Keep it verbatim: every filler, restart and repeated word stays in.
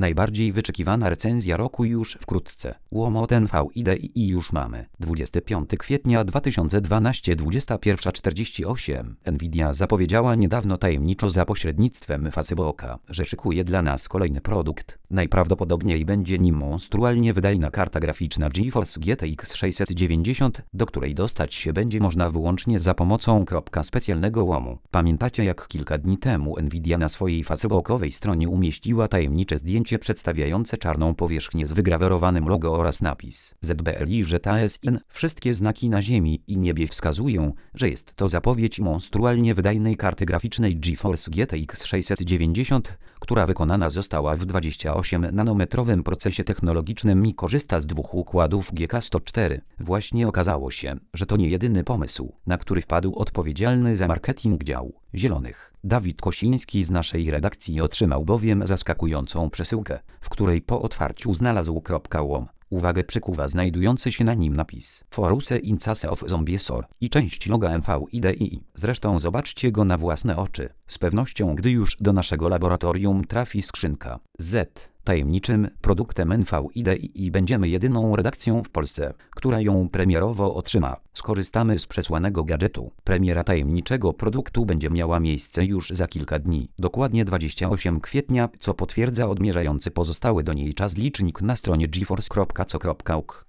Najbardziej wyczekiwana recenzja roku już wkrótce. Łom od N V I D I już mamy. dwudziestego piątego kwietnia dwa tysiące dwunastego, dwudziesta pierwsza czterdzieści osiem. Nvidia zapowiedziała niedawno tajemniczo za pośrednictwem Facebooka, że szykuje dla nas kolejny produkt. Najprawdopodobniej będzie nim monstrualnie wydajna karta graficzna GeForce G T X sześćset dziewięćdziesiąt, do której dostać się będzie można wyłącznie za pomocą kropka specjalnego łomu. Pamiętacie, jak kilka dni temu Nvidia na swojej facebookowej stronie umieściła tajemnicze zdjęcie przedstawiające czarną powierzchnię z wygrawerowanym logo oraz napis Z B L I Z T S N. Wszystkie znaki na ziemi i niebie wskazują, że jest to zapowiedź monstrualnie wydajnej karty graficznej GeForce G T X sześćset dziewięćdziesiąt, która wykonana została w dwudziestu ośmiu nanometrowym procesie technologicznym i korzysta z dwóch układów G K sto cztery. Właśnie okazało się, że to nie jedyny pomysł, na który wpadł odpowiedzialny za marketing dział Zielonych. Dawid Kosiński z naszej redakcji otrzymał bowiem zaskakującą przesyłkę, w której po otwarciu znalazł .łom. Uwagę przykuwa znajdujący się na nim napis Foruse Incase of Zombiesor i część loga N V I D I. Zresztą zobaczcie go na własne oczy. Z pewnością, gdy już do naszego laboratorium trafi skrzynka Z tajemniczym produktem N V I D I i będziemy jedyną redakcją w Polsce, która ją premierowo otrzyma. Skorzystamy z przesłanego gadżetu. Premiera tajemniczego produktu będzie miała miejsce już za kilka dni, dokładnie dwudziestego ósmego kwietnia, co potwierdza odmierzający pozostały do niej czas licznik na stronie geforce kropka co kropka uk.